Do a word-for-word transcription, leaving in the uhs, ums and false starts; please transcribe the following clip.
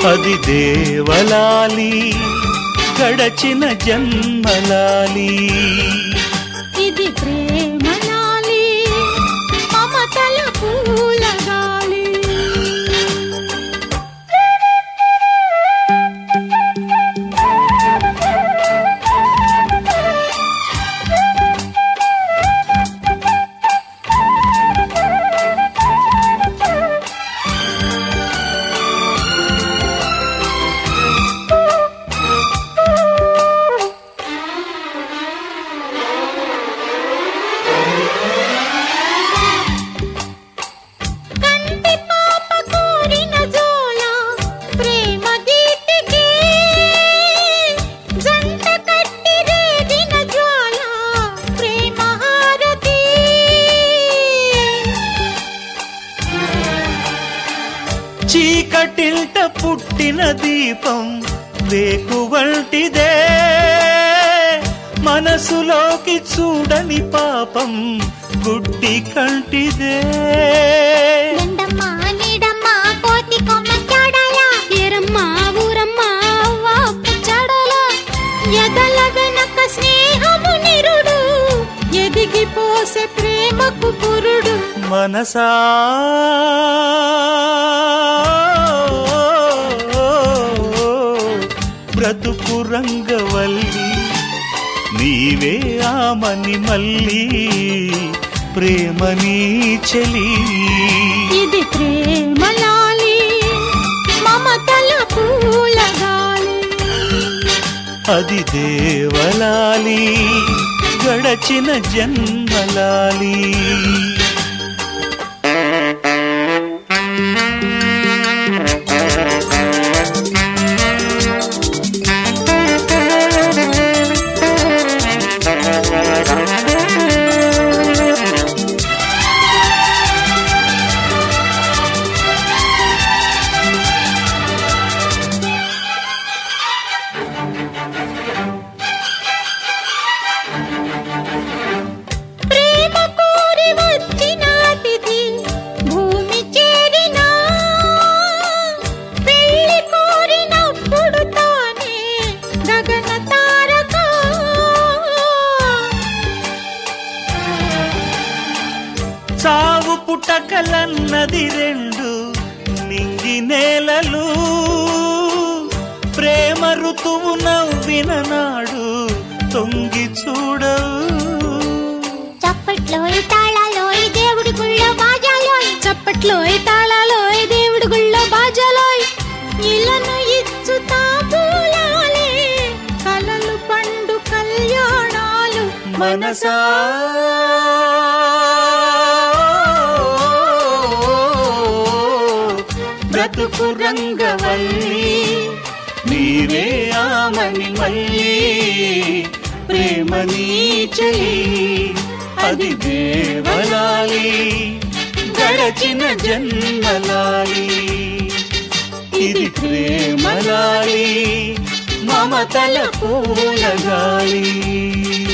అది దేవలాలి గడచిన జన్మలాలి. ఇది ప్రేమలాలి మమతల పూలగాలి. చీకటిల్ట పుట్టిన దీపం వేకువంటిదే, మనసులోకి చూడని పాపం గుడ్డి కంటిదే. ఎదిగిపోసే ప్రేమకు పురుడు మనసా బ్రతుకు రంగవల్లి, నీవే ఆమని మల్లి ప్రేమనీ చెలి. ఇది ప్రేమలాలి మమతల పూలగాలి. అది దేవలాలి గడచిన జన్మలాలి. సావు పుటకలన్నది రెండు నింగి నేలలు, ప్రేమ ఋతువు నవ్విన నాడు తొంగి చూడవు. చప్పట్లో తాళాలో దేవుడి గుళ్ళో బాజాలో, చప్పట్లో తాళాలో దేవుడి గుళ్ళో బాజాలో. ఇలను ఇచ్చు తాపూలాలే కలలు పండు కళ్యాణాలు. మనసా బ్రతుకు రంగవల్లి, నీవే ఆమని మల్లి ప్రేమనీ చెలి. అది దేవలాలి గడచిన జన్మలాలి. ఇది ప్రేమలాలి మమతల పూలగాలి.